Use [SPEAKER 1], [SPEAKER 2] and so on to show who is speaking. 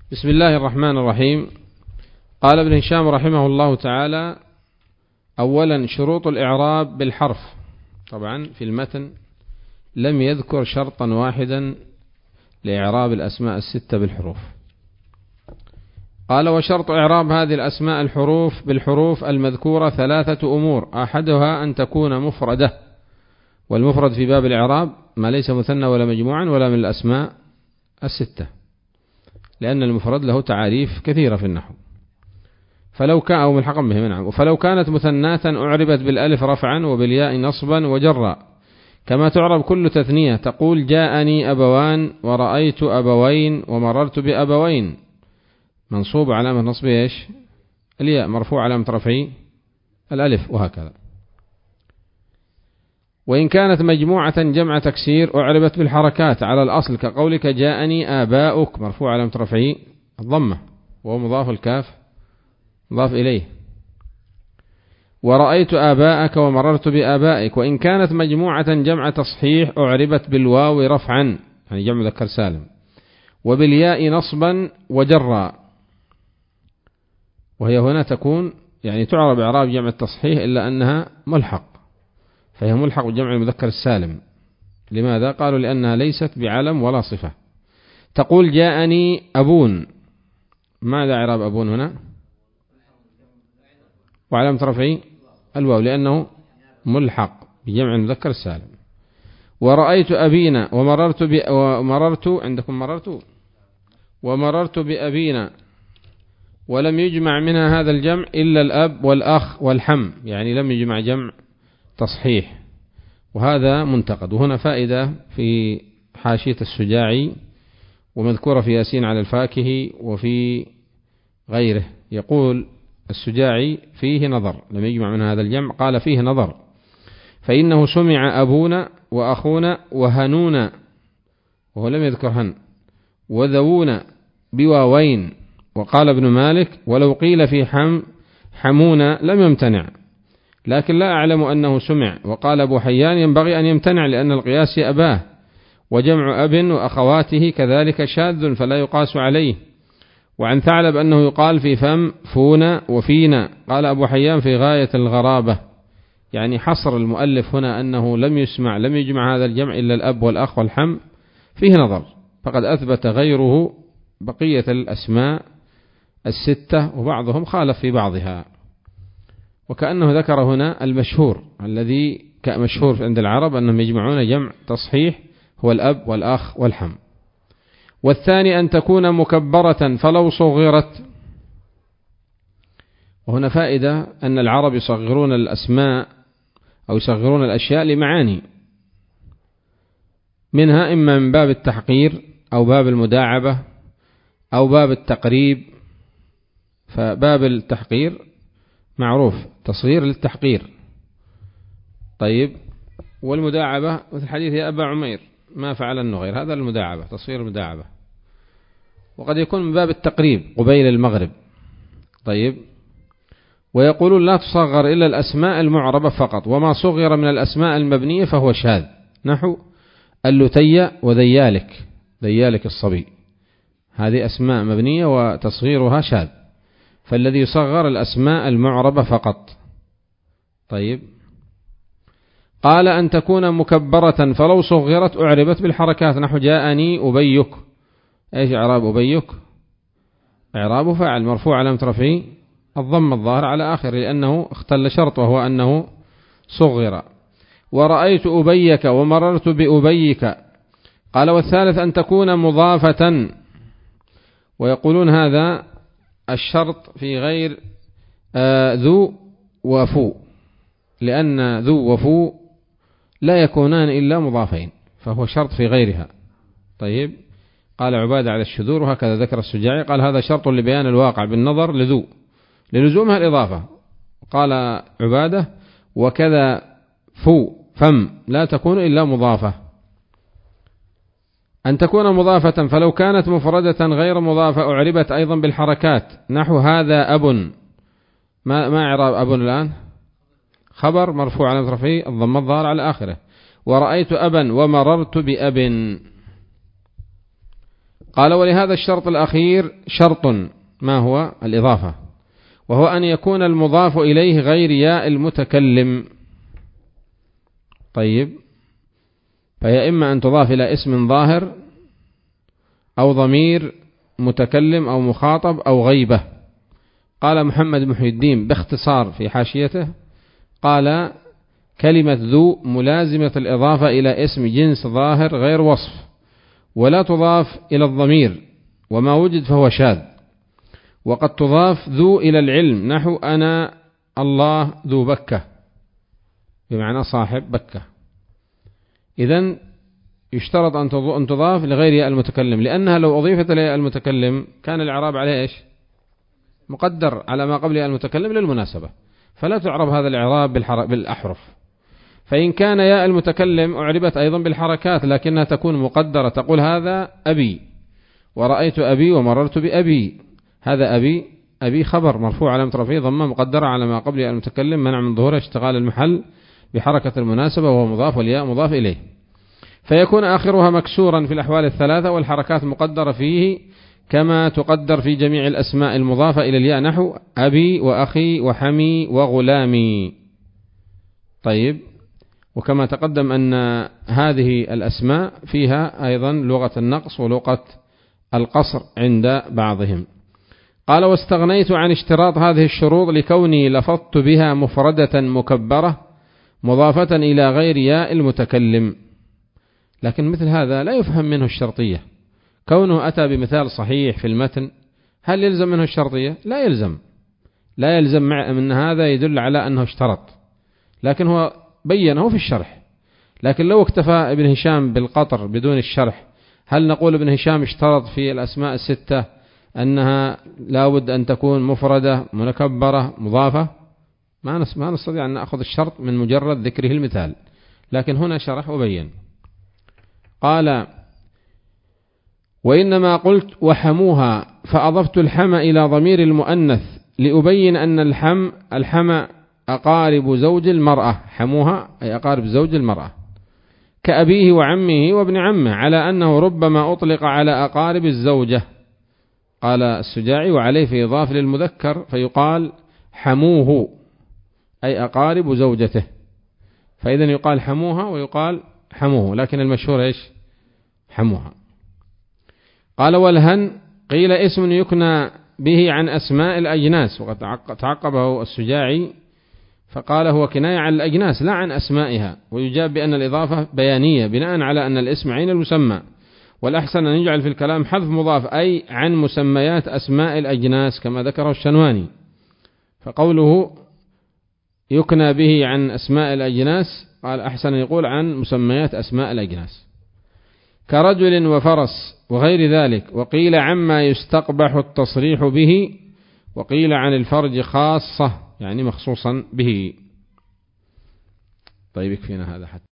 [SPEAKER 1] بسم الله الرحمن الرحيم. قال ابن هشام رحمه الله تعالى: أولا شروط الإعراب بالحرف. طبعا في المتن لم يذكر شرطا واحدا لإعراب الأسماء الستة بالحروف. قال: وشرط إعراب هذه الأسماء الحروف بالحروف المذكورة ثلاثة أمور: أحدها أن تكون مفردة، والمفرد في باب الإعراب ما ليس مثنى ولا مجموعا ولا من الأسماء الستة، لأن المفرد له تعاريف كثيرة في النحو. فلو كان أو ملحقا به منعم، فلو كانت مثناة أعربت بالألف رفعا وبالياء نصبا وجرا، كما تعرب كل تثنية، تقول: جاءني أبوان ورأيت أبوين ومررت بأبوين. منصوب علامة نصبه إيش؟ الياء. مرفوع علامة رفعه الألف، وهكذا. وإن كانت مجموعة جمع تكسير أعربت بالحركات على الأصل، كقولك: جاءني آباؤك، مرفوع علامة رفعه الضمة وهو مضاف، الكاف مضاف إليه. ورأيت آباءك ومررت بآبائك. وإن كانت مجموعة جمع تصحيح أعربت بالواو رفعا، يعني جمع مذكر سالم، وبالياء نصبا وجرا، وهي هنا تكون يعني تعرب إعراب جمع التصحيح إلا أنها ملحق، فهي ملحق بجمع المذكر السالم. لماذا؟ قالوا: لأنها ليست بعلم ولا صفة. تقول: جاءني أبون. ماذا إعراب أبون هنا؟ وعلامة رفعه الواو، لأنه ملحق بجمع المذكر السالم. ورأيت أبينا ومررت بأبينا، ولم يجمع منها هذا الجمع إلا الأب والأخ والحم، يعني لم يجمع جمع تصحيح، وهذا منتقد. وهنا فائدة في حاشية السجاعي ومذكورة في ياسين على الفاكهي وفي غيره. يقول السجاعي: فيه نظر، لم يجمع من هذا الجمع، قال: فيه نظر، فإنه سمع أبونا وأخونا وهنونا، وهو لم يذكر هن، وذوونا بواوين. وقال ابن مالك: ولو قيل في حمونا لم يمتنع، لكن لا أعلم أنه سمع. وقال أبو حيان: ينبغي أن يمتنع، لأن القياس أباه، وجمع أب وأخواته كذلك شاذ فلا يقاس عليه. وعن ثعلب أنه يقال في فم فونا وفينا. قال أبو حيان: في غاية الغرابة، يعني حصر المؤلف هنا أنه لم يجمع هذا الجمع إلا الأب والأخ والحم فيه نظر، فقد أثبت غيره بقية الأسماء الستة، وبعضهم خالف في بعضها. وكأنه ذكر هنا المشهور الذي كمشهور عند العرب أنهم يجمعون جمع تصحيح هو الأب والأخ والحم. والثاني أن تكون مكبرة فلو صغرت. وهنا فائدة أن العرب يصغرون الأسماء أو يصغرون الأشياء لمعاني، منها إما من باب التحقير أو باب المداعبة أو باب التقريب. فباب التحقير معروف، تصغير للتحقير. طيب، والمداعبة مثل حديث: يا أبا عمير ما فعل النغير، هذا المداعبة، تصغير المداعبة. وقد يكون من باب التقريب قبيل المغرب. طيب، ويقولون: لا تصغر إلا الأسماء المعربة فقط، وما صغر من الأسماء المبنية فهو شاذ، نحو اللتي وذيالك، ذيالك الصبي، هذه أسماء مبنية وتصغيرها شاذ، فالذي يصغر الأسماء المعربة فقط. طيب، قال: أن تكون مكبرة فلو صغرت أعربت بالحركات، نحو جاءني أبيك. إيش إعراب أبيك؟ إعرابه فاعل مرفوع علامة رفعه الضم الظاهر على آخر، لأنه اختل شرط وهو أنه صغر. ورأيت أبيك ومررت بأبيك. قال: والثالث أن تكون مضافة، ويقولون هذا الشرط في غير ذو وفو، لأن ذو وفو لا يكونان إلا مضافين، فهو شرط في غيرها. طيب، قال عبادة على الشذور، وهكذا ذكر السجاعي، قال: هذا شرط لبيان الواقع بالنظر لذو للزومها الإضافة. قال عبادة: وكذا فم لا تكون إلا مضافة. أن تكون مضافة، فلو كانت مفردة غير مضافة أعربت أيضا بالحركات، نحو هذا أب. ما إعراب أب الآن؟ خبر مرفوع على رفعه الضم الظاهر على آخره. ورأيت أبا ومررت بأب. قال ولهذا الشرط الأخير شرط، ما هو؟ الإضافة، وهو أن يكون المضاف إليه غير ياء المتكلم. طيب، فهي إما أن تضاف إلى اسم ظاهر أو ضمير متكلم أو مخاطب أو غيبة. قال محمد محي الدين باختصار في حاشيته، قال كلمة ذو ملازمة الإضافة إلى اسم جنس ظاهر غير وصف، ولا تضاف إلى الضمير، وما وجد فهو شاذ. وقد تضاف ذو إلى العلم، نحو أنا الله ذو بكة، بمعنى صاحب بكة. إذن يشترط أن تضاف لغير ياء المتكلم، لأنها لو أضيفت إلى ياء المتكلم كان الإعراب عليه إيش؟ مقدر على ما قبل ياء المتكلم للمناسبة، فلا تعرب هذا الإعراب بالأحرف. فإن كان ياء المتكلم أعربت أيضا بالحركات، لكنها تكون مقدرة، تقول هذا أبي، ورأيت أبي، ومررت بأبي. هذا أبي خبر مرفوع علامة رفعه ضمة مقدرة على ما قبل ياء المتكلم، منع من ظهور اشتغال المحل بحركة المناسبة، وهو مضاف والياء مضاف إليه. فيكون آخرها مكسورا في الأحوال الثلاثة، والحركات مقدرة فيه كما تقدر في جميع الأسماء المضافة إلى الياء، نحو أبي وأخي وحمي وغلامي. طيب، وكما تقدم أن هذه الأسماء فيها أيضا لغة النقص ولغة القصر عند بعضهم. قال واستغنيت عن اشتراط هذه الشروط لكوني لفظت بها مفردة مكبرة مضافة إلى غير ياء المتكلم. لكن مثل هذا لا يفهم منه الشرطية، كونه أتى بمثال صحيح في المتن، هل يلزم منه الشرطية؟ لا يلزم من هذا يدل على أنه اشترط، لكن هو بينه في الشرح. لكن لو اكتفى ابن هشام بالقطر بدون الشرح، هل نقول ابن هشام اشترط في الأسماء الستة أنها لا بد أن تكون مفردة منكبرة مضافة؟ ما نستطيع أن نأخذ الشرط من مجرد ذكره المثال، لكن هنا شرح وبين. قال وإنما قلت وحموها، فأضفت الحم إلى ضمير المؤنث لأبين أن الحم أقارب زوج المرأة. حموها أي أقارب زوج المرأة، كأبيه وعمه وابن عمه، على أنه ربما أطلق على أقارب الزوجة. قال السجاعي وعليه في إضافة للمذكر فيقال حموه أي أقارب زوجته، فإذا يقال حموها ويقال حموه، لكن المشهور إيش؟ حموها. قال والهن قيل اسم يكنى به عن أسماء الأجناس، وقد تعقبه السجاعي فقال هو كناية عن الأجناس لا عن أسمائها، ويجاب بأن الإضافة بيانية بناء على أن الاسم عين المسمى، والأحسن أن يجعل في الكلام حذف مضاف أي عن مسميات أسماء الأجناس كما ذكره الشنواني. فقوله يكنى به عن أسماء الأجناس قال أحسن يقول عن مسميات أسماء الأجناس، كرجل وفرس وغير ذلك. وقيل عما يستقبح التصريح به، وقيل عن الفرج خاصة يعني مخصوصا به. طيب يكفينا هذا حتى